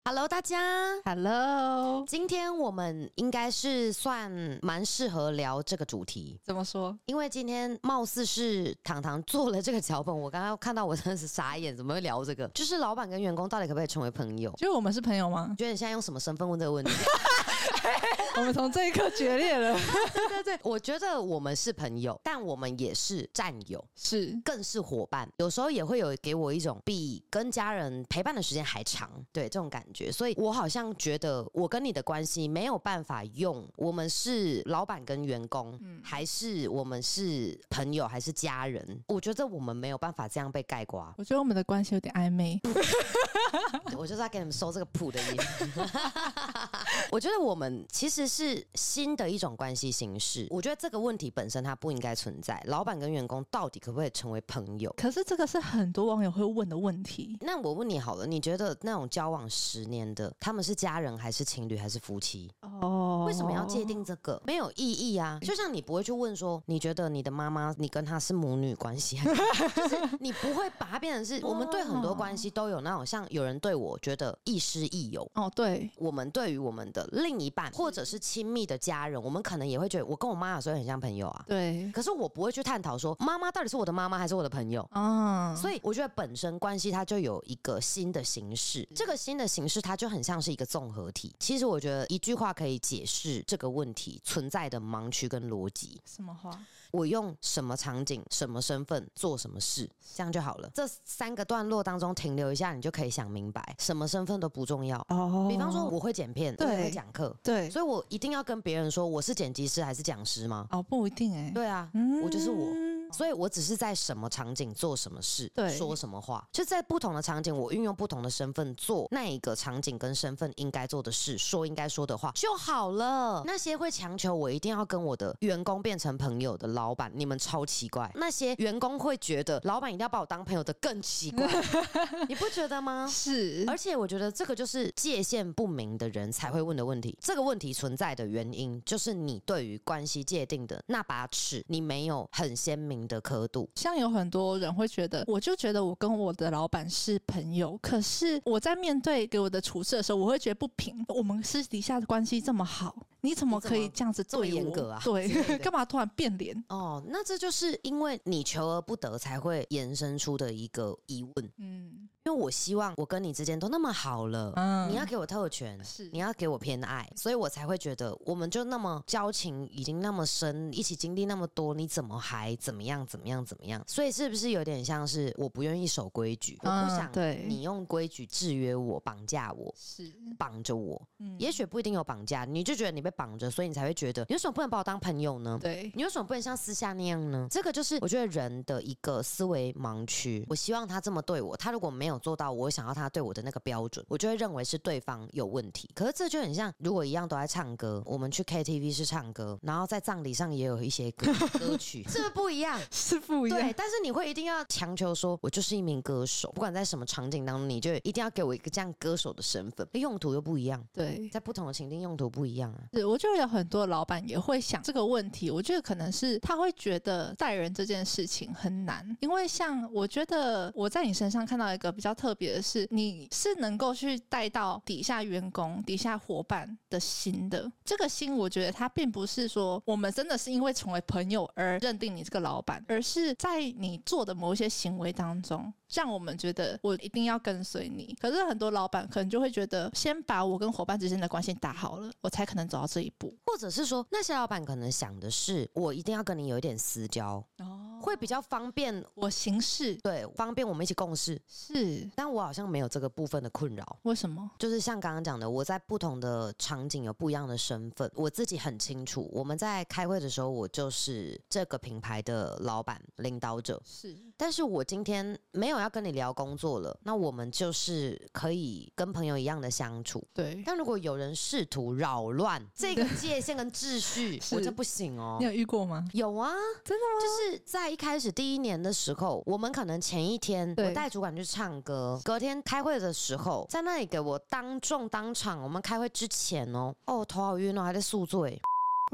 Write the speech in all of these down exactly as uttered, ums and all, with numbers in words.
Hello， 大家 ，Hello， 今天我们应该是算蛮适合聊这个主题。 怎么说？ 因为今天貌似是糖糖做了这个脚本，我刚刚看到我真的是傻眼，怎么会聊这个？就是老板跟员工到底可不可以成为朋友？ 就是我们是朋友吗？ 你觉得你现在用什么身份问这个问题？ 我们从这一刻决裂了。 对对对，我觉得我们是朋友，但我们也是战友， 是， 更是伙伴。有时候也会有给我一种比跟家人陪伴的时间还长，对这种感觉。所以我好像觉得我跟你的关系没有办法用我们是老板跟员工，嗯、还是我们是朋友，还是家人。我觉得我们没有办法这样被概括。 我觉得我们的关系有点暧昧。 我就是要给你们收这个谱的音。我觉得我们其实是新的一种关系形式。我觉得这个问题本身它不应该存在。老板跟员工到底可不可以成为朋友？ 可是这个是很多网友会问的问题。 那我问你好了，你觉得那种交往十年的，他们是家人还是情侣还是夫妻？哦，为什么要界定这个？没有意义啊！就像你不会去问说，你觉得你的妈妈，你跟她是母女关系，就是你不会把它变成是。我们对很多关系都有那种，像有人对我觉得亦师亦友哦，对， 我们对于我们的另一半或者是亲密的家人，我们可能也会觉得，我跟我妈有时候很像朋友啊。 对， 可是我不会去探讨说，妈妈到底是我的妈妈还是我的朋友啊。所以我觉得本身关系它就有一个新的形式，这个新的形式它就很像是一个综合体。其实我觉得一句话可以解释这个问题存在的盲区跟逻辑。 什么话？ 我用什么场景、什么身份做什么事，这样就好了。这三个段落当中停留一下，你就可以想明白，什么身份都不重要。哦，比方说我会剪片，我也会讲课， 对， 所以我一定要跟别人说我是剪辑师还是讲师吗？ 哦，不一定哎、欸。 对啊，嗯、我就是我。所以我只是在什么场景做什么事，对，说什么话，就在不同的场景，我运用不同的身份做那一个场景跟身份应该做的事，说应该说的话就好了。那些会强求我一定要跟我的员工变成朋友的老板，你们超奇怪。那些员工会觉得老板一定要把我当朋友的更奇怪，你不觉得吗？ 是， 而且我觉得这个就是界限不明的人才会问的问题。这个问题存在的原因，就是你对于关系界定的那把尺，你没有很鲜明的刻度。 像有很多人会觉得，我就觉得我跟我的老板是朋友，可是我在面对给我的处事的时候，我会觉得不平。我们私底下的关系这么好，你怎么可以这样子对我？ 这么严格啊？ 对，干嘛突然变脸？ 哦，那这就是因为你求而不得才会延伸出的一个疑问。嗯。因为我希望我跟你之间都那么好了，嗯、你要给我特权，是你要给我偏爱，所以我才会觉得我们就那么交情已经那么深，一起经历那么多，你怎么还怎么样怎么样怎么样？所以是不是有点像是我不愿意守规矩，嗯、我不想你用规矩制约我、绑架我，是绑着我、嗯？也许不一定有绑架，你就觉得你被绑着，所以你才会觉得你为什么不能把我当朋友呢？对，你为什么不能像私下那样呢？这个就是我觉得人的一个思维盲区。我希望他这么对我，他如果没有做到我想要他对我的那个标准，我就会认为是对方有问题。可是这就很像，如果一样都在唱歌，我们去 K T V 是唱歌，然后在葬礼上也有一些 歌, 歌曲，是不是不一样？ 是不一样。 对，但是你会一定要强求说，我就是一名歌手，不管在什么场景当中，你就一定要给我一个这样歌手的身份，用途又不一样。对，在不同的情境用途不一样啊。 是，我觉得有很多老板也会想这个问题。我觉得可能是他会觉得带人这件事情很难，因为像我觉得我在你身上看到一个比较特别的是，你是能够去带到底下员工、底下伙伴的心的。这个心，我觉得他并不是说我们真的是因为成为朋友而认定你这个老板，而是在你做的某一些行为当中，让我们觉得我一定要跟随你。可是很多老板可能就会觉得，先把我跟伙伴之间的关系打好了，我才可能走到这一步。 或者是说，那些老板可能想的是，我一定要跟你有一点私交，哦，会比较方便我行事， 对，方便我们一起共事。是，但我好像没有这个部分的困扰。 为什么？ 就是像刚刚讲的，我在不同的场景有不一样的身份，我自己很清楚。我们在开会的时候，我就是这个品牌的老板、领导者。是，但是我今天没有要跟你聊工作了，那我们就是可以跟朋友一样的相处。对，但如果有人试图扰乱这个界限跟秩序，我就不行哦。 你有遇过吗？ 有啊， 真的吗？ 就是在一开始第一年的时候，我们可能前一天我带主管去唱歌，隔天开会的时候，在那里给我当众当场，我们开会之前哦，哦头好晕哦，还在宿醉。 哦，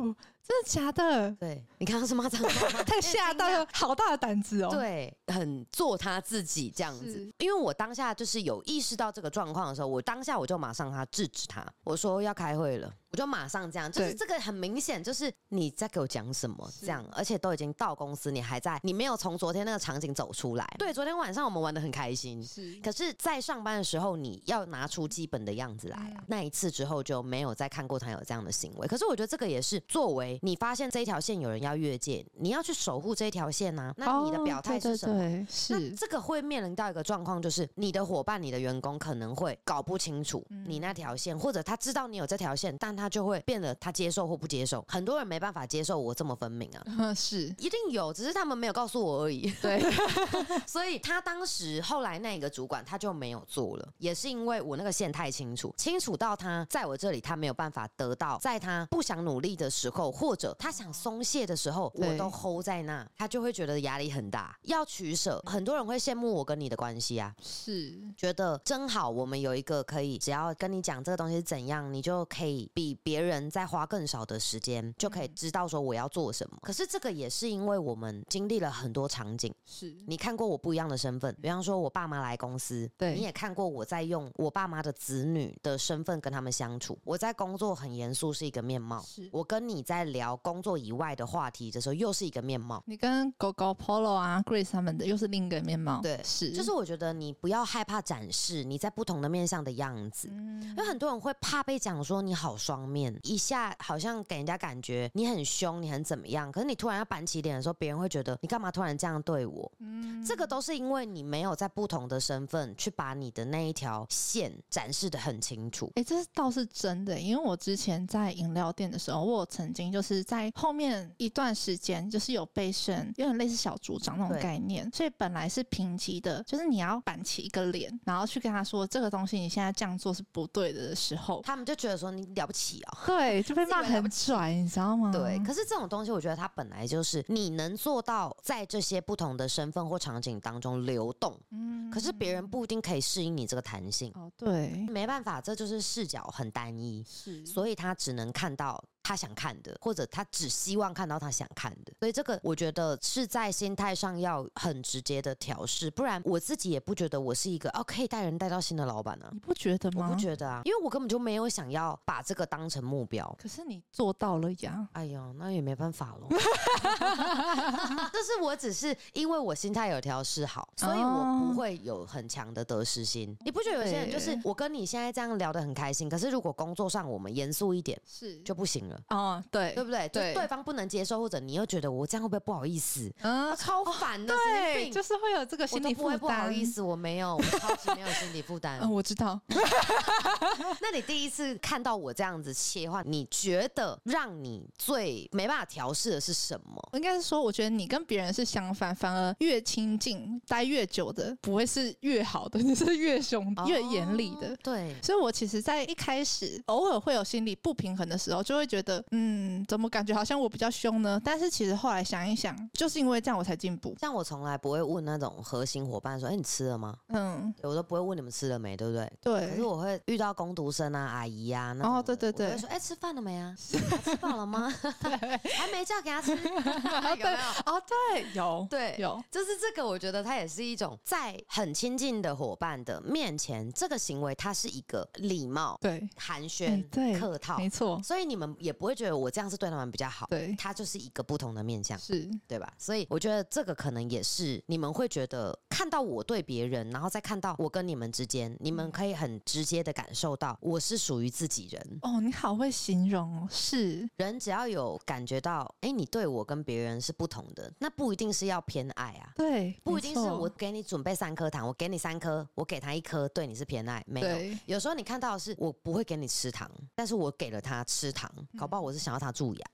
真的假的？ 对，你看他是骂脏话吗？ 太吓到了，好大的胆子哦。 对，很做他自己这样子。因为我当下就是有意识到这个状况的时候，我当下我就马上他制止他，我说要开会了。我就马上这样，就是这个很明显，就是你在给我讲什么这样，而且都已经到公司，你还在，你没有从昨天那个场景走出来。对，昨天晚上我们玩得很开心，是，可是在上班的时候，你要拿出基本的样子来啊。嗯、那一次之后就没有再看过他有这样的行为。可是我觉得这个也是作为你发现这一条线有人要越界，你要去守护这一条线啊。那你的表态是什么？哦、对对对，是。那这个会面临到一个状况，就是你的伙伴、你的员工可能会搞不清楚你那条线，嗯、或者他知道你有这条线，但他就会变得。他接受或不接受，很多人没办法接受我这么分明啊， 嗯、是一定有，只是他们没有告诉我而已。对，所以他当时后来那个主管他就没有做了，也是因为我那个线太清楚，清楚到他在我这里他没有办法得到，在他不想努力的时候，或者他想松懈的时候，我都 hold 在那，他就会觉得压力很大，要取舍。很多人会羡慕我跟你的关系啊，是觉得真好，我们有一个可以只要跟你讲这个东西是怎样，你就可以比别人在花更少的时间就可以知道说我要做什么。可是这个也是因为我们经历了很多场景，是你看过我不一样的身份，比方说我爸妈来公司，对，你也看过我在用我爸妈的子女的身份跟他们相处。我在工作很严肃是一个面貌，是我跟你在聊工作以外的话题的时候又是一个面貌， 你跟狗狗 Polo 啊 Grace 他们的又是另一个面貌。 对，是就是我觉得你不要害怕展示你在不同的面向的样子，嗯、因为很多人会怕被讲说你好双面，一下好像给人家感觉你很凶，你很怎么样，可是你突然要板起脸的时候，别人会觉得你干嘛突然这样对我？嗯，这个都是因为你没有在不同的身份去把你的那一条线展示得很清楚。 哎、欸，这倒是真的，因为我之前在饮料店的时候，我有曾经就是在后面一段时间，就是有被升，有点类似小组长那种概念，所以本来是平级的，就是你要板起一个脸，然后去跟他说这个东西你现在这样做是不对的的时候， 他们就觉得说你了不起哦， 对，就被骂很拽，你知道吗？ 对，可是这种东西我觉得它本来就是你能做到在这些不同的身份或场景当中流动，嗯，可是别人不一定可以适应你这个弹性。 哦，对， 没办法，这就是视角很单一，是，所以他只能看到他想看的，或者他只希望看到他想看的，所以这个我觉得是在心态上要很直接的调试，不然我自己也不觉得我是一个哦可以带人带到新的老板啊。 你不觉得吗？ 我不觉得啊，因为我根本就没有想要把这个当成目标。 可是你做到了呀！ 哎呦，那也没办法咯。但是我只是因为我心态有调试好，所以我不会有很强的得失心。你不觉得有些人就是我跟你现在这样聊得很开心，可是如果工作上我们严肃一点，是就不行了。 哦，对， 对不对？对，就对方不能接受，或者你又觉得我这样会不会不好意思？嗯，超烦的， 对，就是会有这个心理负担。 我都不会不好意思，我没有，我超级没有心理负担。 嗯，我知道。 那你第一次看到我这样子切换，你觉得让你最没办法调试的是什么？ 应该是说，我觉得你跟别人是相反，反而越亲近、待越久的，不会是越好的，你是越凶、哦、越严厉的。 对， 所以我其实，在一开始偶尔会有心理不平衡的时候，就会觉得，嗯，怎么感觉好像我比较凶呢？但是其实后来想一想，就是因为这样我才进步。 像我从来不会问那种核心伙伴说，哎、欸，你吃了吗？嗯，我都不会问你们吃了没，对不对？ 对。 可是我会遇到工读生啊、阿姨啊，那种， 哦，对对对， 我会说，哎、欸，吃饭了没啊？吃饱了吗？还没叫给他吃，有没有？ 哦，对，有， 对， 有， 就是这个，我觉得它也是一种在很亲近的伙伴的面前，这个行为它是一个礼貌、 对， 寒暄、 对， 客套， 没错。 所以你们也不会觉得我这样是对他们比较好，对，它就是一个不同的面向， 是， 对吧？所以我觉得这个可能也是你们会觉得看到我对别人，然后再看到我跟你们之间，你们可以很直接的感受到我是属于自己人。 哦，你好会形容哦，是人只要有感觉到，哎，你对我跟别人是不同的，那不一定是要偏爱啊， 对， 不一定是我给你准备三颗糖，我给你三颗，我给他一颗，对你是偏爱，没有。有时候你看到的是我不会给你吃糖，但是我给了他吃糖，搞不好我是想要他蛀牙。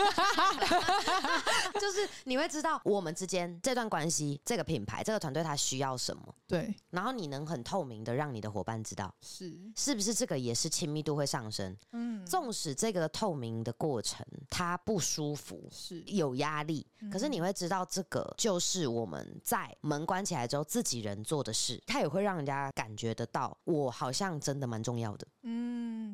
就是你会知道我们之间这段关系、这个品牌、这个团队他需要什么， 对， 然后你能很透明的让你的伙伴知道，是是不是这个也是亲密度会上升。嗯，纵使这个透明的过程它不舒服，是有压力，嗯，可是你会知道这个就是我们在门关起来之后自己人做的事，它也会让人家感觉得到我好像真的蛮重要的。嗯，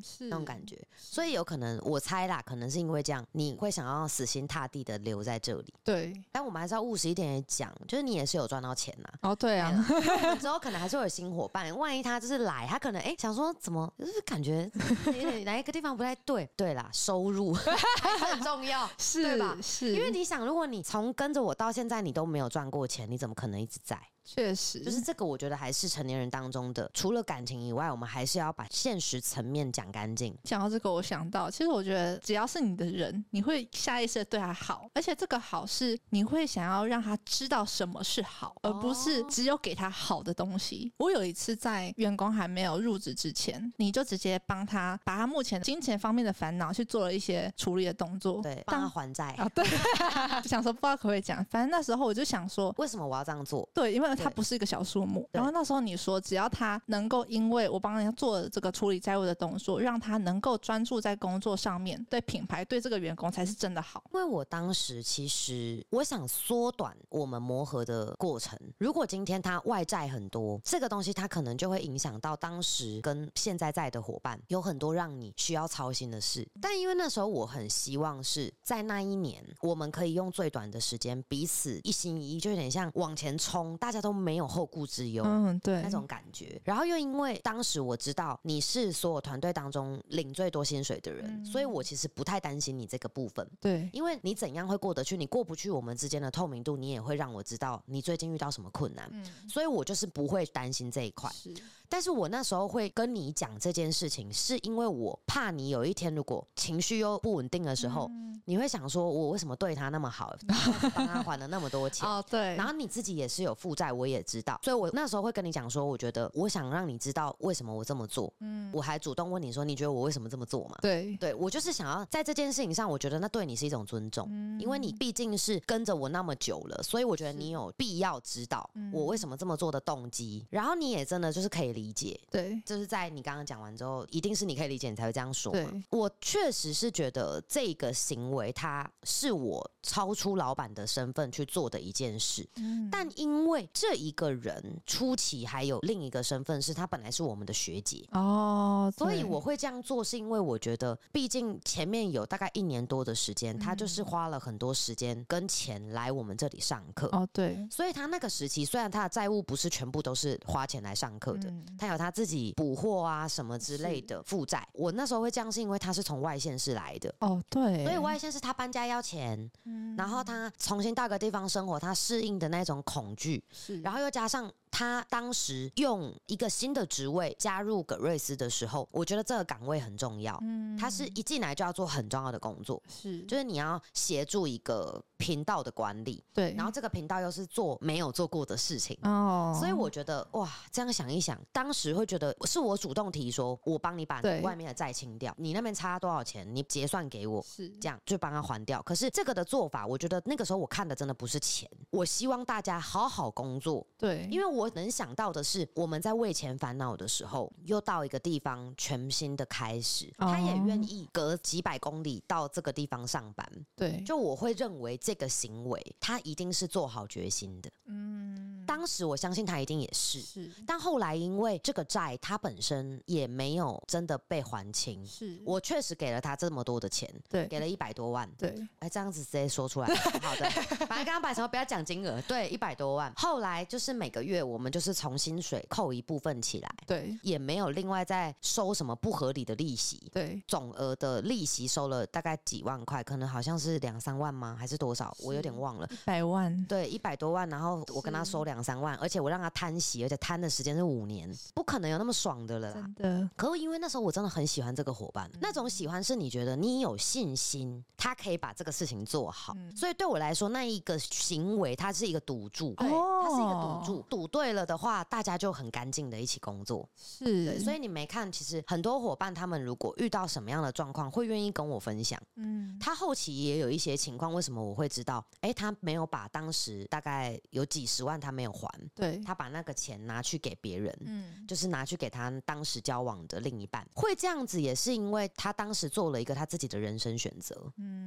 是那种感觉。所以有可能我猜啦，可能是因为这样，你会想要死心塌地的留在这里。 对， 但我们还是要务实一点讲，就是你也是有赚到钱呐。 哦，对啊， 我们之后可能还是会有新伙伴，万一他就是来，他可能哎、欸、想说怎么就是感觉有点哪一个地方不太对，对啦，收入还是很重要， 是对吧？ 是， 因为你想，如果你从跟着我到现在你都没有赚过钱，你怎么可能一直在？ 确实， 就是这个，我觉得还是成年人当中的，除了感情以外，我们还是要把现实层面讲干净。 讲到这个，我想到，其实我觉得只要是你的人，你会下意识的对他好，而且这个好是你会想要让他知道什么是好，而不是只有给他好的东西。我有一次在员工还没有入职之前，你就直接帮他把他目前金钱方面的烦恼去做了一些处理的动作， 对，帮他还债啊，对，就想说不知道可不可以讲，反正那时候我就想说， 为什么我要这样做？ 对，因为它不是一个小数目。然后那时候你说，只要他能够因为我帮人家做这个处理债务的动作，让他能够专注在工作上面，对品牌对这个员工才是真的好。 因为我当时其实我想缩短我们磨合的过程。如果今天他外债很多，这个东西他可能就会影响到当时跟现在在的伙伴，有很多让你需要操心的事。但因为那时候我很希望是在那一年，我们可以用最短的时间彼此一心一意，就有点像往前冲，大家都没有后顾之忧，嗯，对，那种感觉。然后又因为当时我知道你是所有团队当中领最多薪水的人，嗯，所以我其实不太担心你这个部分。 对， 因为你怎样会过得去，你过不去我们之间的透明度，你也会让我知道你最近遇到什么困难，嗯，所以我就是不会担心这一块。是，但是我那时候会跟你讲这件事情，是因为我怕你有一天如果情绪又不稳定的时候，嗯，你会想说我为什么对他那么好，帮他还了那么多钱哦，对，然后你自己也是有负债，我也知道，所以我那时候会跟你讲说，我觉得我想让你知道为什么我这么做，嗯，我还主动问你说，你觉得我为什么这么做嘛？ 对， 对，我就是想要在这件事情上，我觉得那对你是一种尊重，嗯，因为你毕竟是跟着我那么久了，所以我觉得你有必要知道我为什么这么做的动机，然后你也真的就是可以理解， 对， 就是在你刚刚讲完之后，一定是你可以理解，你才会这样说嘛。我确实是觉得这个行为，它是我超出老板的身份去做的一件事，嗯，但因为这一个人初期还有另一个身份是他本来是我们的学姐哦，所以我会这样做是因为我觉得毕竟前面有大概一年多的时间，嗯，他就是花了很多时间跟钱来我们这里上课哦，对，所以他那个时期虽然他的债务不是全部都是花钱来上课的，嗯，他有他自己补货啊什么之类的负债。我那时候会这样是因为他是从外县市来的哦，对， 所以外县市他搬家要钱，嗯，然后他重新到个地方生活，他适应的那种恐惧，是，然后又加上他当时用一个新的职位加入葛瑞斯的时候，我觉得这个岗位很重要，嗯，他是一进来就要做很重要的工作，是，就是你要协助一个频道的管理，对，然后这个频道又是做没有做过的事情哦，所以我觉得哇，这样想一想，当时会觉得是我主动提说，我帮你把你外面的债清掉，你那边差多少钱，你结算给我，是这样就帮他还掉。可是这个的做法，我觉得那个时候我看的真的不是钱，我希望大家好好工作，对，因为我能想到的是，我们在为钱烦恼的时候，又到一个地方全新的开始，哦，他也愿意隔几百公里到这个地方上班，对，就我会认为这个行为他一定是做好决心的，嗯，当时我相信他一定也是，是，但后来因为这个债他本身也没有真的被还清，是我确实给了他这么多的钱，对，给了一百多万，对，哎，这样子直接说出来，好的，反正刚刚把什么不要讲金额，对，一百多万，后来就是每个月我们就是从薪水扣一部分起来，对，也没有另外再收什么不合理的利息，对，总额的利息收了大概几万块，可能好像是两三万吗？还是多少？我有点忘了， 一百万， 对，一百多万，然后我跟他收两三万，而且我让他摊息，而且摊的时间是五年，不可能有那么爽的了啦，真的。可是因为那时候我真的很喜欢这个伙伴，嗯，那种喜欢是你觉得你有信心，他可以把这个事情做好，嗯，所以对我来说，那一个行为它是一个赌注，对，它是一个赌注，赌对了的话，大家就很干净的一起工作，是，对，所以你没看，其实很多伙伴他们如果遇到什么样的状况，会愿意跟我分享，嗯，他后期也有一些情况，为什么我会知道？哎，他没有把当时大概有几十万他没有还，对，他把那个钱拿去给别人，嗯，就是拿去给他当时交往的另一半，会这样子也是因为他当时做了一个他自己的人生选择，嗯，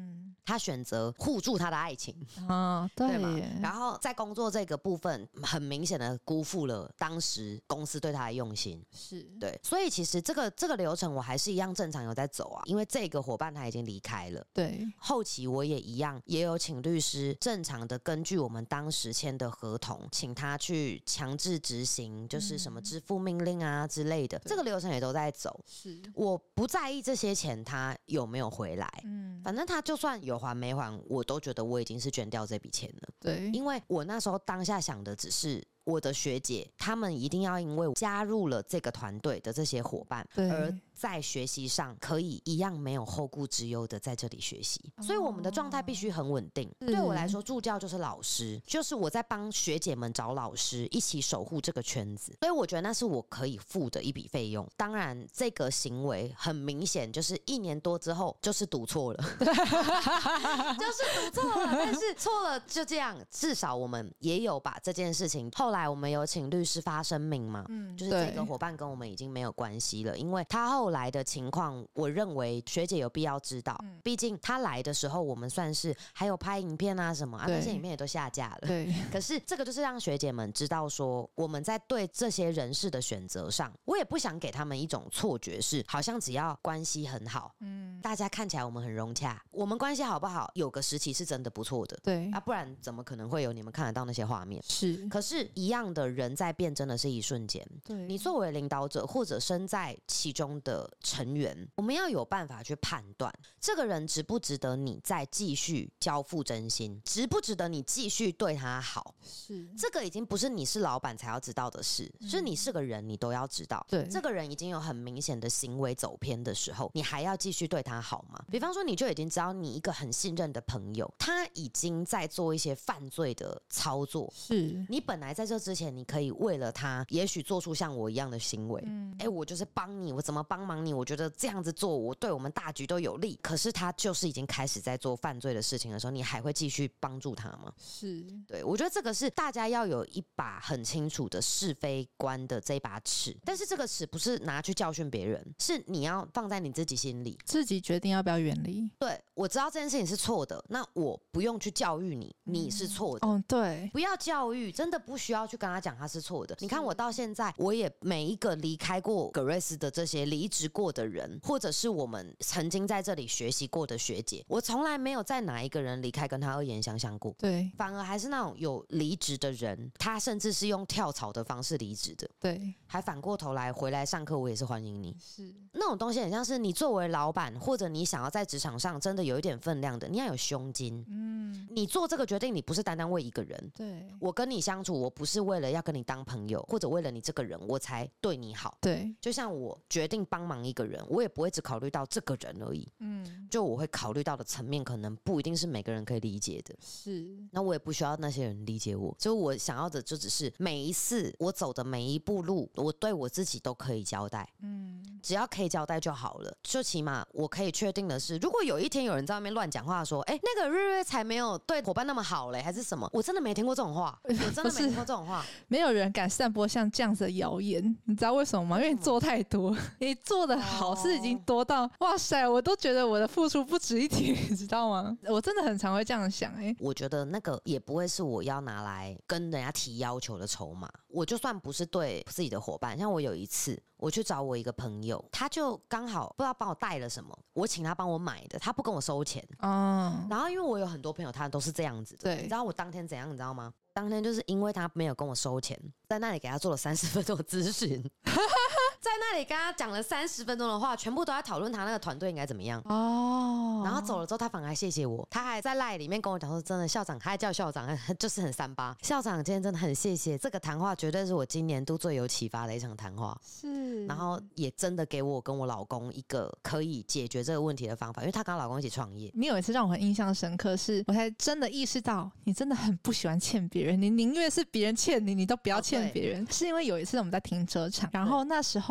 他选择护住他的爱情， 哦，对， 对吗？然后在工作这个部分，很明显的辜负了当时公司对他的用心， 是对，所以其实这个这个流程我还是一样正常有在走啊，因为这个伙伴他已经离开了， 对， 后期我也一样，也有请律师正常的根据我们当时签的合同，请他去强制执行，就是什么支付命令啊之类的，这个流程也都在走。 是， 我不在意这些钱他有没有回来，嗯，反正他就算有还没还，我都觉得我已经是捐掉这笔钱了。 对， 因为我那时候当下想的只是，我的学姐他们一定要因为加入了这个团队的这些伙伴，而在学习上可以一样没有后顾之忧的在这里学习，所以我们的状态必须很稳定。对我来说，助教就是老师，就是我在帮学姐们找老师，一起守护这个圈子，所以我觉得那是我可以付的一笔费用。当然这个行为很明显就是一年多之后就是赌错了就是赌错了，但是错了就这样，至少我们也有把这件事情，后来我们有请律师发声明嘛，嗯，就是这个伙伴跟我们已经没有关系了，因为他后来的情况我认为学姐有必要知道，嗯，毕竟他来的时候我们算是还有拍影片啊什么啊，那些影片也都下架了， 对， 可是这个就是让学姐们知道说我们在对这些人事的选择上，我也不想给他们一种错觉，是好像只要关系很好，嗯，大家看起来我们很融洽，我们关系好不好有个时期是真的不错的， 对啊，不然怎么可能会有你们看得到那些画面？ 是， 可是一样的人在变真的是一瞬间，对，你作为领导者或者身在其中的成员，我们要有办法去判断这个人值不值得你再继续交付真心，值不值得你继续对他好，是，这个已经不是你是老板才要知道的事，嗯，是你是个人你都要知道，对，这个人已经有很明显的行为走偏的时候，你还要继续对他好吗？比方说你就已经知道你一个很信任的朋友他已经在做一些犯罪的操作，是你本来在这之前你可以为了他也许做出像我一样的行为，嗯，哎，我就是帮你，我怎么帮忙你，我觉得这样子做我对我们大局都有利，可是他就是已经开始在做犯罪的事情的时候，你还会继续帮助他吗？是，对，我觉得这个是大家要有一把很清楚的是非观的这把尺，但是这个尺不是拿去教训别人，是你要放在你自己心里， 自己决定要不要远离。 对，我知道这件事情是错的，那我不用去教育你，你是错的， 嗯，对， 不要教育，真的不需要去跟他讲他是错的。你看我到现在，我也每一个离开过葛瑞斯的这些离职过的人，或者是我们曾经在这里学习过的学姐，我从来没有在哪一个人离开跟他恶言相向过，对，反而还是那种有离职的人，他甚至是用跳槽的方式离职的，对，还反过头来回来上课，我也是欢迎你，是那种东西很像是你作为老板，或者你想要在职场上真的有一点分量的，你要有胸襟，嗯，你做这个决定，你不是单单为一个人，对，我跟你相处，我不是为了要跟你当朋友，或者为了你这个人我才对你好，对，就像我决定帮忙一个人，我也不会只考虑到这个人而已，嗯，就我会考虑到的层面可能不一定是每个人可以理解的，是，那我也不需要那些人理解我，所以我想要的就只是每一次我走的每一步路，我对我自己都可以交代，嗯，只要可以交代就好了，就起码我可以确定的是，如果有一天有人在外面乱讲话说，哎，那个瑞瑞才没有对伙伴那么好嘞，还是什么，我真的没听过这种话，我真的没听过这种话， 没有人敢散播像这样子的谣言，你知道为什么吗？因为你做太多，你做的好事已经多到，哇塞，我都觉得我的付出不值一提，你知道吗？我真的很常会这样想，哎， 我觉得那个也不会是我要拿来跟人家提要求的筹码，我就算不是对自己的伙伴，像我有一次我去找我一个朋友，他就刚好不知道帮我带了什么，我请他帮我买的，他不跟我收钱，哦，然后因为我有很多朋友他都是这样子的，对，你知道我当天怎样你知道吗？当天就是因为他没有跟我收钱，在那里给他做了三十分钟的咨询在那里跟他讲了三十分钟的话，全部都在讨论他那个团队应该怎么样哦。然后走了之后，他反而还谢谢我，他还在 LINE 里面跟我讲说，真的校长，他还叫校长，就是很三八。校长今天真的很谢谢，这个谈话绝对是我今年度最有启发的一场谈话。是，然后也真的给我跟我老公一个可以解决这个问题的方法，因为他跟他老公一起创业。 你有一次让我很印象深刻，是我才真的意识到，你真的很不喜欢欠别人，你宁愿是别人欠你，你都不要欠别人。哦，是因为有一次我们在停车场，然后那时候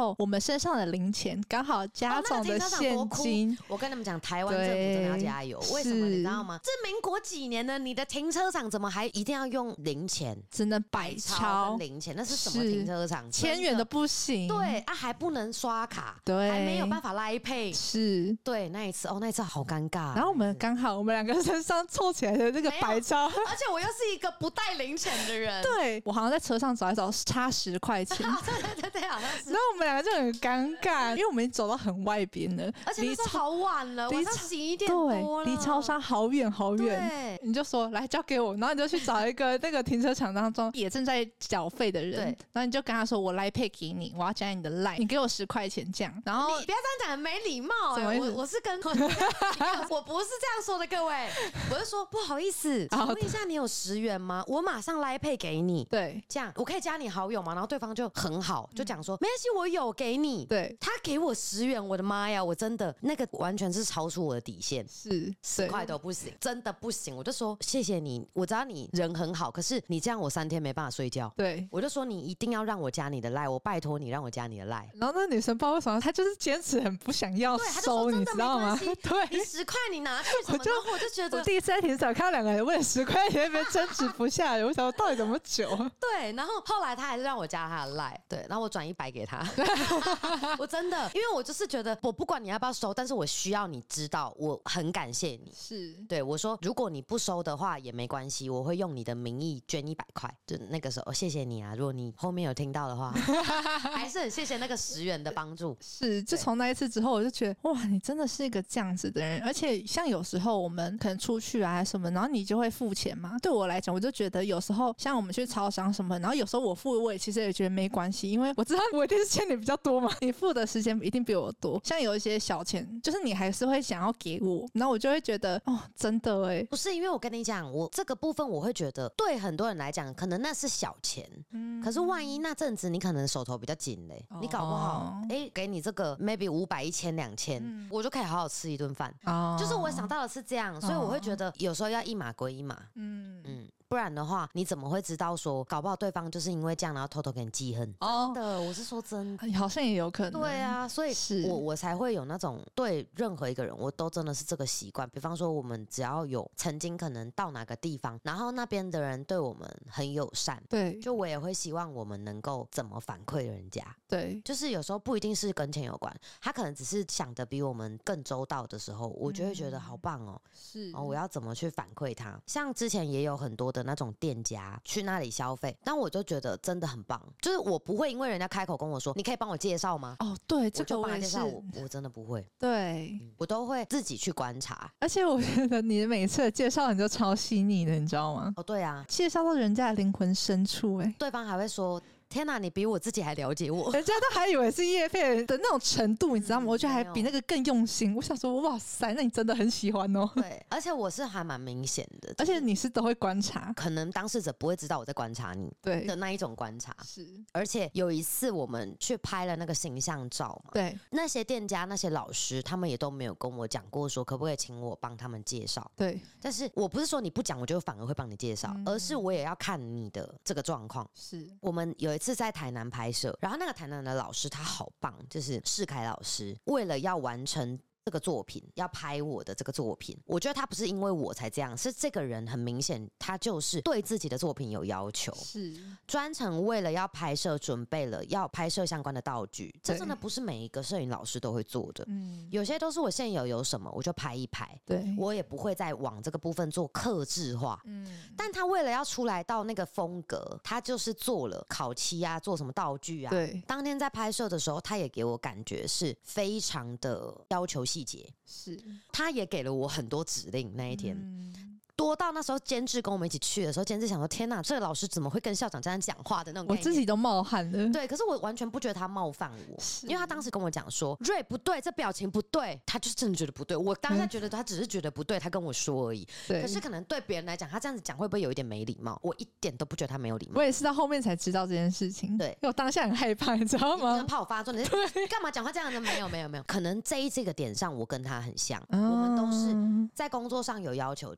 候我们身上的零钱刚好加总的现金、 哦那个、我跟你们讲，台湾政府真的要加油。为什么你知道吗？这民国几年了，你的停车场怎么还一定要用零钱？ 只能百钞跟零钱，那是什么停车场？ 千元的不行。 对啊，还不能刷卡， 对， 还没有办法Line Pay。 是， 对，那一次哦，那一次好尴尬。 然后我们刚好我们两个身上凑起来的那个百钞， 而且我又是一个不带零钱的人。 对，我好像在车上找一找，差十块钱。 对对对对，好像是。 然后我们两个就很尴尬，因为我们已经走到很外边了， 而且那时候好晚了，晚上十一点多了， 对，离超商好远好远。你就说来交给我，然后你就去找一个那个停车场当中也正在缴费的人，然后你就跟他说我Line Pay给你，我要加你的 Line， 你给我十块钱这样。然后你不要这样讲，很没礼貌哎、欸！我我是跟我不是这样说的，各位，我是说不好意思，请问一下你有十元吗？我马上Line Pay给你。 对， 这样我可以加你好友吗？然后对方就很好，就讲说、嗯、没关系，我有给你。 对， 他给我十元，我的妈呀，我真的那个完全是超出我的底线， 是十块都不行，真的不行。我就说谢谢你，我知道你人很好，可是你这样我三天没办法睡觉。 对， 我就说你一定要让我加你的 Line， 我拜托你让我加你的 Line。 然后那女生不知道为什么，她就是坚持很不想要收，你知道吗？对， 你十块你拿去什么？ 我就然后我就觉得， 我第一次在停车场看到两个人为了十块钱那边争执不下来，我想到底怎么久？ 对，然后后来他还是让我加他的 Line， 对，然后我转一百给他。我真的，因为我就是觉得，我不管你要不要收，但是我需要你知道，我很感谢你。 是， 对我说，如果你不收的话也没关系，我会用你的名义捐一百块。就那个时候，谢谢你啊！如果你后面有听到的话，还是很谢谢那个十元的帮助。 是，就从那一次之后，我就觉得哇，你真的是一个这样子的人。而且像有时候我们可能出去啊什么，然后你就会付钱嘛。对我来讲，我就觉得有时候像我们去超商什么，然后有时候我付，我也其实也觉得没关系，因为我知道我一定是欠你比较多嘛，你付的时间一定比我多。像有一些小钱，就是你还是会想要给我，然后我就会觉得哦，真的哎， 不是因为我跟你讲，我这个部分我会觉得，对很多人来讲，可能那是小钱，嗯，可是万一那阵子你可能手头比较紧嘞，哦、你搞不好，哎、欸，给你这个 maybe 五百、一千、两千，我就可以好好吃一顿饭。哦，就是我想到的是这样，所以我会觉得有时候要一码归一码，嗯嗯。不然的话，你怎么会知道说，搞不好对方就是因为这样，然后偷偷给你记恨？哦，真的，我是说真的， 好像也有可能。 对啊，所以我我才会有那种对任何一个人，我都真的是这个习惯。比方说，我们只要有曾经可能到哪个地方，然后那边的人对我们很友善， 对， 就我也会希望我们能够怎么反馈人家。 对， 就是有时候不一定是跟钱有关，他可能只是想的比我们更周到的时候，我就会觉得好棒哦。 是哦，我要怎么去反馈他？像之前也有很多的那种店家。去那里消费，但我就觉得真的很棒，就是我不会因为人家开口跟我说，你可以帮我介绍吗？ 哦，对，这个我就帮他介绍，我我真的不会， 对、 嗯，我都会自己去观察。 而且我觉得你每次的介绍你就超细腻的，你知道吗？ 哦，对啊， 介绍到人家的灵魂深处、欸，哎， 对方还会说。天哪，你比我自己还了解我， 人家都还以为是业配的那种程度，你知道吗？我觉得还比那个更用心。我想说，哇塞，那你真的很喜欢哦。 对，而且我是还蛮明显的， 而且你是都会观察， 可能当事者不会知道我在观察你，对的那一种观察。 是， 而且有一次我们去拍了那个形象照嘛， 对， 那些店家、那些老师，他们也都没有跟我讲过说可不可以请我帮他们介绍。 对， 但是我不是说你不讲我就反而会帮你介绍，嗯、而是我也要看你的这个状况。 是我们有一次在台南拍。拍摄，然后那个台南的老师他好棒，就是世凯老师，为了要完成这个作品，要拍我的这个作品，我觉得他不是因为我才这样，是这个人很明显他就是对自己的作品有要求， 是专程为了要拍摄准备了要拍摄相关的道具，这真的不是每一个摄影老师都会做的，嗯，有些都是我现有有什么我就拍一拍， 对， 我也不会再往这个部分做客制化，嗯，但他为了要出来到那个风格，他就是做了烤漆啊，做什么道具啊， 对， 当天在拍摄的时候，他也给我感觉是非常的要求细节， 是， 他也给了我很多指令那一天。 嗯， 多到那时候监制跟我们一起去的时候，监制想说天哪，这个老师怎么会跟校长这样讲话的那种概念， 我自己都冒汗了。 对，可是我完全不觉得他冒犯我，因为他当时跟我讲说瑞不对，这表情不对，他就是真的觉得不对。我当下觉得他只是觉得不对，他跟我说而已。 对， 可是可能对别人来讲，他这样子讲会不会有一点没礼貌？我一点都不觉得他没有礼貌。 我也是到后面才知道这件事情。 对， 因为我当下很害怕，你知道吗？ 你怕我发作，你干嘛讲话这样的？没有没有没有，可能这一这个点上我跟他很像，嗯、我们都是在工作上有要求的人。那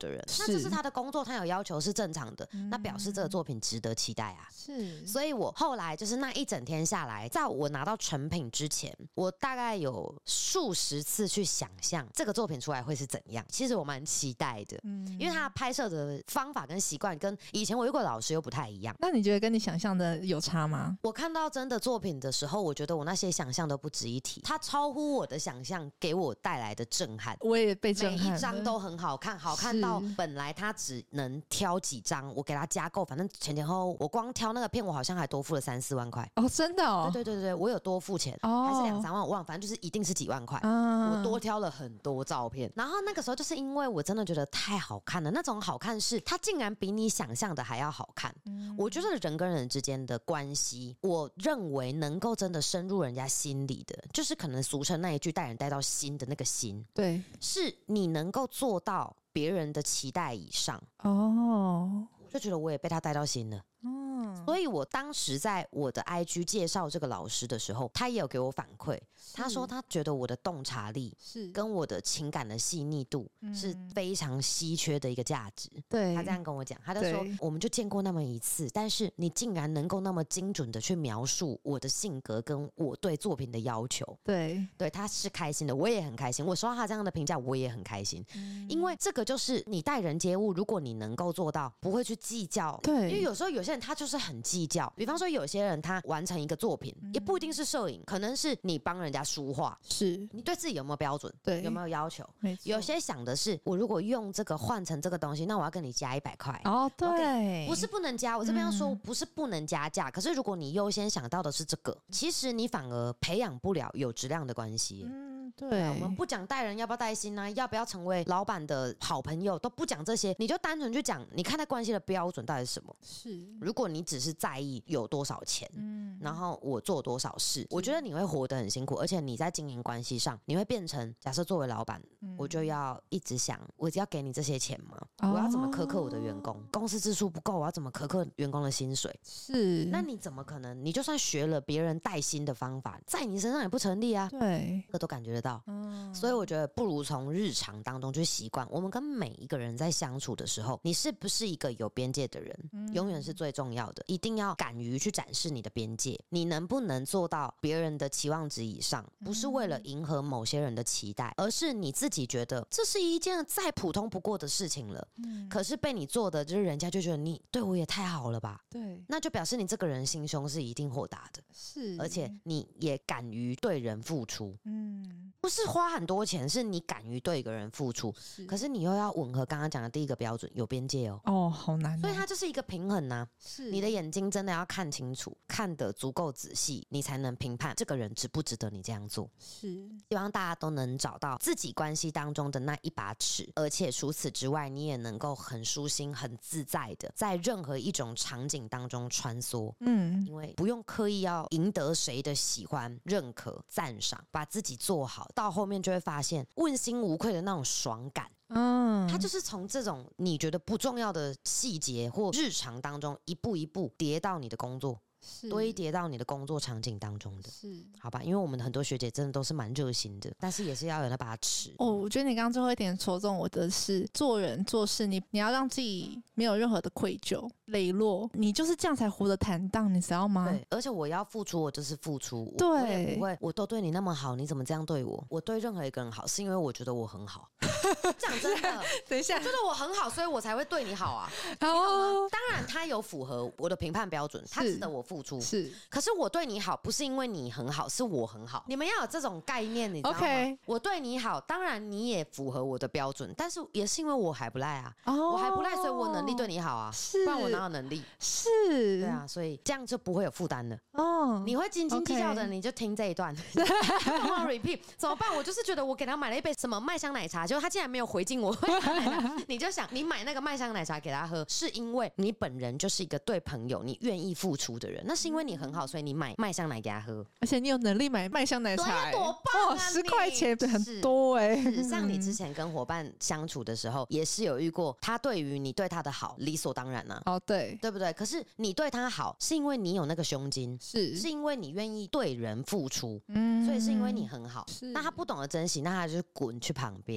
那这是他的工作，他有要求是正常的，嗯、那表示这个作品值得期待啊。 是， 所以我后来就是那一整天下来，在我拿到成品之前，我大概有数十次去想象这个作品出来会是怎样。其实我蛮期待的，嗯，因为他拍摄的方法跟习惯跟以前我遇过的老师又不太一样。 那你觉得跟你想象的有差吗？ 我看到真的作品的时候，我觉得我那些想象都不值一提，它超乎我的想象，给我带来的震撼。 我也被震撼了， 每一张都很好看，好看到本来他只能挑几张，我给他加购，反正前前后后我光挑那个片，我好像还多付了三四万块。 哦，真的哦？ 对对对对，我有多付钱，哦、还是两三万，我忘了，反正就是一定是几万块。嗯、我多挑了很多照片，然后那个时候就是因为我真的觉得太好看了，那种好看是它竟然比你想象的还要好看。嗯、我觉得人跟人之间的关系，我认为能够真的深入人家心里的，就是可能俗称那一句带人带到心的那个心， 对， 是你能够做到别人的期待以上。 哦， 我就觉得我也被他带到心了。嗯，所以我当时在我的 I G 介绍这个老师的时候，他也有给我反馈，他说他觉得我的洞察力是跟我的情感的细腻度是非常稀缺的一个价值。对、嗯，他这样跟我讲，他就说我们就见过那么一次，但是你竟然能够那么精准的去描述我的性格跟我对作品的要求。对，对，他是开心的，我也很开心。我收到他这样的评价，我也很开心，嗯、因为这个就是你待人接物，如果你能够做到不会去计较，对，因为有时候有些人他就是很计较，比方说有些人他完成一个作品，嗯、也不一定是摄影，可能是你帮人家书画，是你对自己有没有标准，对，有没有要求？有些想的是，我如果用这个换成这个东西，那我要跟你加一百块。哦，对， okay, 不是不能加，我这边要说不是不能加价，嗯、可是如果你优先想到的是这个，其实你反而培养不了有质量的关系。嗯，对，啊、我们不讲带人要不要带心啊，要不要成为老板的好朋友，都不讲这些，你就单纯去讲你看待关系的标准到底是什么。是，如果你只是在意有多少钱，嗯，然后我做多少事，我觉得你会活得很辛苦，而且你在经营关系上，你会变成假设作为老板，嗯、我就要一直想，我要给你这些钱吗？哦、我要怎么苛刻我的员工？公司支出不够，我要怎么苛刻员工的薪水？是，那你怎么可能？你就算学了别人带薪的方法，在你身上也不成立啊。对，这都感觉得到。嗯，所以我觉得不如从日常当中去习惯，我们跟每一个人在相处的时候，你是不是一个有边界的人，嗯、永远是最重要的。一定要敢于去展示你的边界，你能不能做到别人的期望值以上？不是为了迎合某些人的期待，而是你自己觉得这是一件再普通不过的事情了。嗯、可是被你做的，就是人家就觉得你对我也太好了吧？对，那就表示你这个人心胸是一定豁达的，是，而且你也敢于对人付出。嗯，不是花很多钱，是你敢于对一个人付出。是，可是你又要吻合刚刚讲的第一个标准，有边界哦。哦，好难哦。所以它就是一个平衡啊。是，你的眼睛真的要看清楚，看得足够仔细，你才能评判这个人值不值得你这样做。是，希望大家都能找到自己关系当中的那一把尺，而且除此之外，你也能够很舒心、很自在的在任何一种场景当中穿梭。嗯，因为不用刻意要赢得谁的喜欢、认可、赞赏，把自己做好，到后面就会发现问心无愧的那种爽感。嗯，它就是从这种你觉得不重要的细节或日常当中一步一步叠到你的工作，堆叠到你的工作场景当中的，是好吧？因为我们很多学姐真的都是蛮热心的，但是也是要有那把尺。哦，我觉得你刚刚最后一点戳中我的是做人做事，你你要让自己没有任何的愧疚、磊落，你就是这样才活得坦荡，你知道吗？对，而且我要付出，我就是付出，对，我也不会，我都对你那么好，你怎么这样对我？我对任何一个人好，是因为我觉得我很好。讲真的，等一下，我觉得我很好，所以我才会对你好啊。哦，当然他有符合我的评判标准，他值得我付出。是，可是我对你好，不是因为你很好，是我很好。你们要有这种概念，你知道吗？ Okay. 我对你好，当然你也符合我的标准，但是也是因为我还不赖啊。哦，我还不赖，所以我能力对你好啊。是，不然我哪有能力？是，对啊，所以这样就不会有负担了。哦，你会斤斤计较的， okay. 你就听这一段。repeat 怎么办？我就是觉得我给他买了一杯什么麦香奶茶，结果他竟然没有回敬我。你就想，你买那个麦香奶茶给他喝，是因为你本人就是一个对朋友你愿意付出的人，那是因为你很好，所以你买麦香奶给他喝，而且你有能力买麦香奶茶、欸，多棒啊！十块钱很多哎、欸。像你之前跟伙伴相处的时候，也是有遇过，他对于你对他的好理所当然啊。哦，对，对不对？可是你对他好，是因为你有那个胸襟，是，是因为你愿意对人付出，嗯，所以是因为你很好。那他不懂得珍惜，那他就滚去旁边。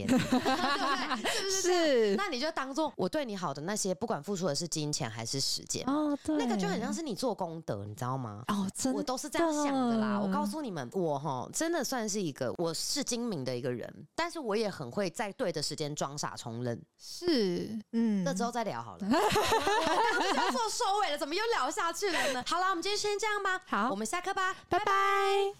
对不对？是不是？是。那你就当做我对你好的那些，不管付出的是金钱还是时间，哦，对，那个就很像是你做功德，你知道吗？哦，真的，我都是这样想的啦。我告诉你们，我哈真的算是一个我是精明的一个人，但是我也很会在对的时间装傻充愣。是，嗯，这之后再聊好了。我刚刚就要做收尾了，怎么又聊下去了呢？好了，我们今天先这样吧。好，我们下课吧，拜拜。